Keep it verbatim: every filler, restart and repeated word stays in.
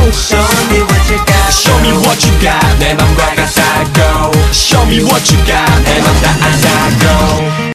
Show me what you got. Show me what you got. 내 맘과 같아 go. Show me what you got. 내 맘 다 알아 go.